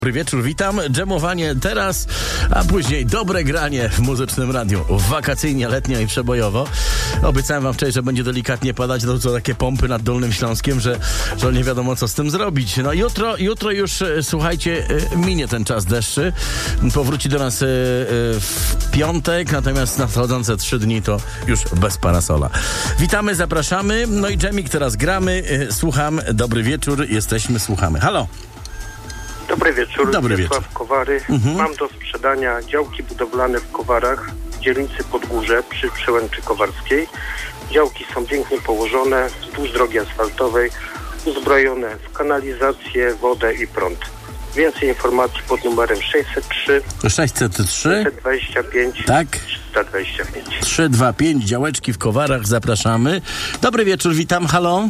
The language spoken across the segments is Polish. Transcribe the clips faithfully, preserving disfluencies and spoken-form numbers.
Dobry wieczór, witam. Dżemowanie teraz, a później dobre granie w Muzycznym Radiu. Wakacyjnie, letnio i przebojowo. Obiecałem wam wczoraj, że będzie delikatnie padać, to są takie pompy nad Dolnym Śląskiem, że, że nie wiadomo co z tym zrobić. No jutro, jutro już, słuchajcie, minie ten czas deszczy. Powróci do nas w piątek, natomiast nadchodzące trzy dni to już bez parasola. Witamy, zapraszamy. No i Dżemik, teraz gramy. Słucham, dobry wieczór, jesteśmy, słuchamy. Halo. Dobry wieczór, Dobry Wiesław wieczór. Kowary. Mhm. Mam do sprzedania działki budowlane w Kowarach, w dzielnicy Podgórze przy Przełęczy Kowarskiej. Działki są pięknie położone wzdłuż drogi asfaltowej, uzbrojone w kanalizację, wodę i prąd. Więcej informacji pod numerem sześćset trzy sześćset trzy trzysta dwadzieścia pięć Tak. trzysta dwadzieścia pięć. trzy dwa pięć, działeczki w Kowarach, zapraszamy. Dobry wieczór, witam, halo.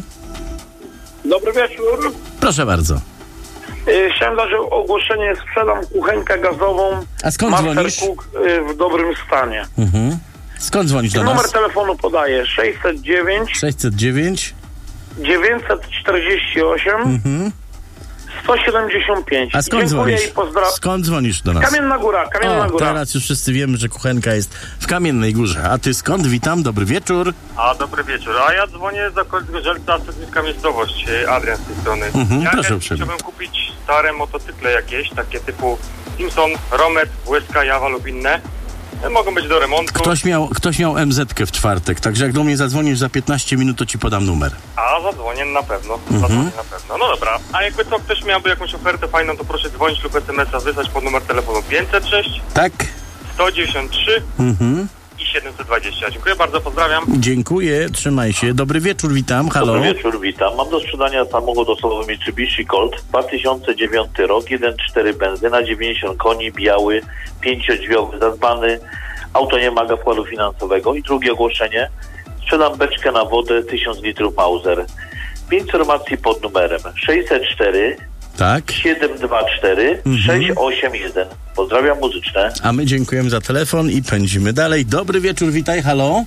Dobry wieczór. Proszę bardzo. Yy, Chciałem dać ogłoszenie, sprzedam kuchenkę gazową. A skąd dzwonisz? Mastercook yy, w dobrym stanie. Mhm. Skąd dzwonisz do Numer nas? telefonu podaję sześćset dziewięć sześćset dziewięć dziewięćset czterdzieści osiem Mhm. sto siedemdziesiąt pięć. A skąd Dziękuję dzwonisz? i pozdrawiam. Skąd dzwonisz do nas? Kamienna Góra, Kamienna O, Góra. teraz już wszyscy wiemy, że kuchenka jest w Kamiennej Górze. A ty skąd? Witam, dobry wieczór. A, dobry wieczór. A ja dzwonię z okolic Żelca, Stecnicka miejscowość, Adrian z tej strony. Mhm, ja proszę ja uprzejmie. chciałbym kupić stare motocykle jakieś, takie typu Simpson, Romet, Błyska, Jawa lub inne. Mogą być do remontu. Ktoś miał, ktoś miał em zetkę w czwartek, także jak do mnie zadzwonisz za piętnaście minut, to ci podam numer. A, zadzwonię na pewno. Mhm. Zadzwonię na pewno. No dobra. A jakby co, ktoś miałby jakąś ofertę fajną, to proszę dzwonić lub es em es a wysłać pod numer telefonu pięćset sześć Tak? sto dziewięćdziesiąt trzy Mhm. i siedemset dwadzieścia. Dziękuję bardzo, pozdrawiam. Dziękuję, trzymaj się. Dobry wieczór, witam, halo. Dobry wieczór, witam. Mam do sprzedania samochód osobowy Mitsubishi Colt, dwa tysiące dziewiąty rok, jeden przecinek cztery benzyna, dziewięćdziesiąt koni, biały, pięciodrzwiowy, zadbany. Auto nie wymaga wkładu finansowego. I drugie ogłoszenie. Sprzedam beczkę na wodę tysiąc litrów Mauser. Informacji pod numerem sześćset cztery Tak? siedem dwa cztery sześć osiem jeden. Pozdrawiam muzyczne. A my dziękujemy za telefon i pędzimy dalej. Dobry wieczór, witaj, halo.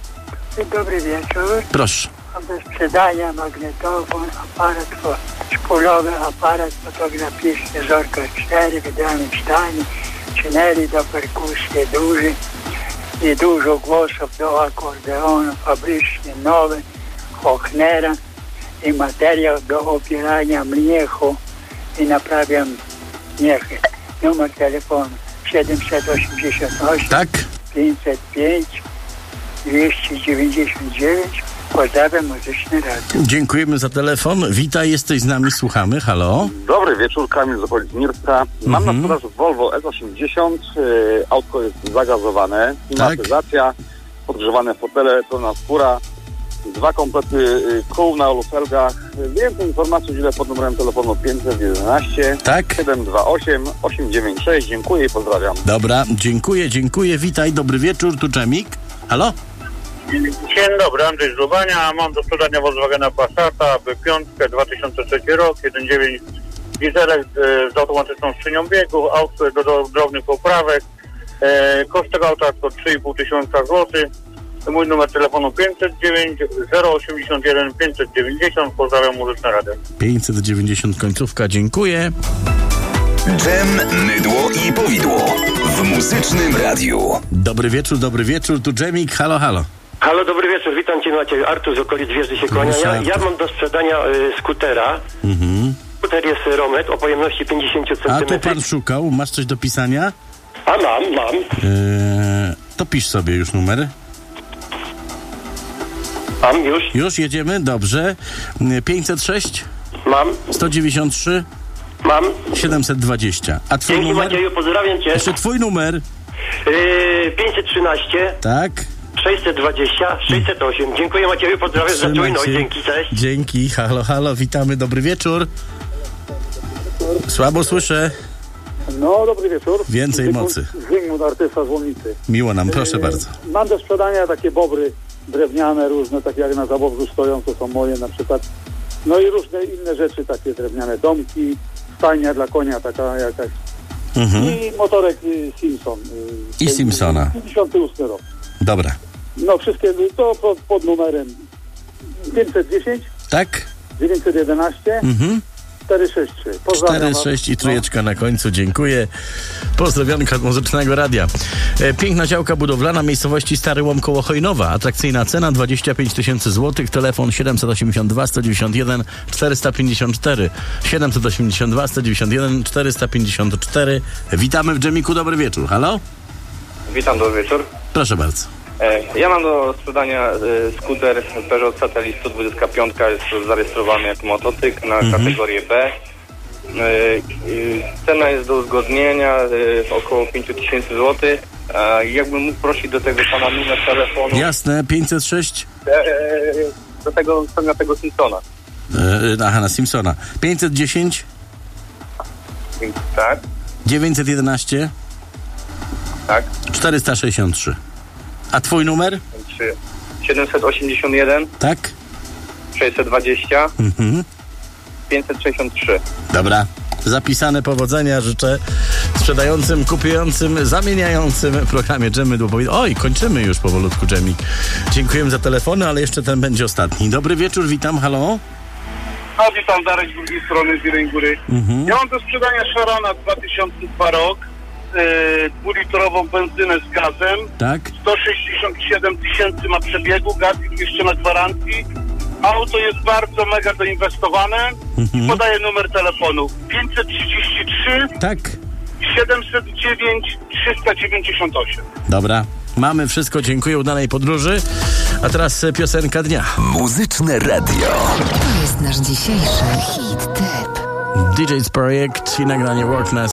Dobry wieczór. Proszę. Mam do sprzedania magnetofon, aparat szpulowy, aparat fotograficzny Zorka cztery w idealnym stanie, czynery do perkusji duży, niedużo głosów do akordeonu, fabrycznie nowe, Hochnera i materiał do opierania mniechu i naprawiam miechy. Numer telefonu siedemset osiemdziesiąt osiem Tak? pięćset pięć dwieście dziewięćdziesiąt dziewięć. Pozdrawiam, Muzyczny Radio. Dziękujemy za telefon. Witaj, jesteś z nami, słuchamy, halo. Dobry wieczór, Kamil z okolic Mirca. Mam Mhm. na sprzedaż Volvo S osiemdziesiąt. Yy, autko jest zagazowane, klimatyzacja, podgrzewane fotele, pełna skóra, dwa komplety yy, kół na lufelgach. Więcej informacji udzielę pod numerem telefonu pięćset jedenaście Tak? siedem dwa osiem osiem dziewięć sześć. Dziękuję i pozdrawiam. Dobra, dziękuję, dziękuję, witaj, dobry wieczór, tu Dżemik. Halo? Dzień dobry, Andrzej z Lubania. Mam do sprzedania Volkswagena Passata, piątkę, dwa tysiące trzeci rok, jeden przecinek dziewięć dieselek e, z automatyczną skrzynią biegów, auto do, do drobnych poprawek. E, koszt tego auta to trzy i pół tysiąca złotych. Mój numer telefonu pięćset dziewięć zero osiemdziesiąt jeden pięćset dziewięćdziesiąt. Pozdrawiam, Muzyczne Radio. pięćset dziewięćdziesiąt końcówka, dziękuję. Dżem, mydło i powidło w Muzycznym Radiu. Dobry wieczór, dobry wieczór, tu Dżemik, halo, halo. Halo, dobry wieczór, witam Cię, Maciej. Artur z okolic Wieży się kłania. Ja, ja mam do sprzedania y, skutera. Mhm. Skuter jest Romet o pojemności pięćdziesiąt A tu centymetrów. pan szukał, masz coś do pisania? A mam, mam. Eee, to pisz sobie już numer. Mam już. Już jedziemy, dobrze. pięćset sześć Mam, sto dziewięćdziesiąt trzy mam. siedemset dwadzieścia. A twój Dzięki, numer? Macieju, pozdrawiam Cię. Jeszcze twój numer. Yy, pięćset trzynaście Tak? sześćset dwadzieścia sześćset osiem. Dziękuję, Macieju, pozdrawiam za Trzymaj czujność. się. Dzięki, cześć. Dzięki, halo, halo, witamy, dobry wieczór. Słabo słyszę. No, dobry wieczór. Więcej Zygmunt, mocy. Zygmunt, artysta z Łomnicy. Miło nam, proszę bardzo. Mam do sprzedania takie bobry drewniane różne, takie jak na zaborzu stoją, to są moje na przykład. No i różne inne rzeczy, takie drewniane domki, stajnia dla konia taka jakaś. Mhm. I motorek y, Simpson. Y, I Simpsona. pięćdziesiąty ósmy rok. Dobra. No wszystkie to pod, pod numerem pięćset dziesięć Tak? dziewięćset jedenaście Mhm. cztery sześć trzy. cztery sześć i trójeczka na końcu, dziękuję. Pozdrowionka od Muzycznego Radia. E, piękna działka budowlana, miejscowości Stary Łom koło Chojnowa. Atrakcyjna cena dwadzieścia pięć tysięcy złotych. Telefon siedemset osiemdziesiąt dwa sto dziewięćdziesiąt jeden czterysta pięćdziesiąt cztery. siedemset osiemdziesiąt dwa sto dziewięćdziesiąt jeden czterysta pięćdziesiąt cztery. Witamy w Dżemiku, dobry wieczór. Halo? Witam, dobry wieczór. Proszę bardzo. E, ja mam do sprzedania e, skuter Peugeot Satelit sto dwadzieścia pięć, jest zarejestrowany jako motocykl na mhm. kategorię B. E, e, cena jest do uzgodnienia e, około pięć tysięcy złotych. E, jakbym mógł prosić do tego pana numer telefonu. Jasne, pięćset sześć? E, e, do tego, na tego Simpsona. E, aha, na Simpsona. pięćset dziesięć? Tak. dziewięćset jedenaście? Tak. czterysta sześćdziesiąt trzy. A twój numer? siedemset osiemdziesiąt jeden. Tak. sześćset dwadzieścia. Mhm. pięćset sześćdziesiąt trzy. Dobra. Zapisane, powodzenia życzę sprzedającym, kupującym, zamieniającym w programie Dżemy Dłupowi. Oj, kończymy już powolutku, Dżemik. Dziękujemy za telefony, ale jeszcze ten będzie ostatni. Dobry wieczór, witam, halo? A witam, Darek z drugiej strony, z Jeleń Góry. Mhm. Ja mam do sprzedania Sharona dwa tysiące drugi rok, yy, dwulitrową benzynę z gazem. Tak. sto sześćdziesiąt siedem tysięcy ma przebiegu, gaz jeszcze na gwarancji. Auto jest bardzo mega doinwestowane. Mhm. Podaję numer telefonu pięćset trzydzieści trzy. Tak. siedemset dziewięć trzysta dziewięćdziesiąt osiem. Dobra. Mamy wszystko, dziękuję, udanej podróży. A teraz piosenka dnia. Muzyczne Radio. To jest nasz dzisiejszy hit tip. D J's Projekt i nagranie Workness.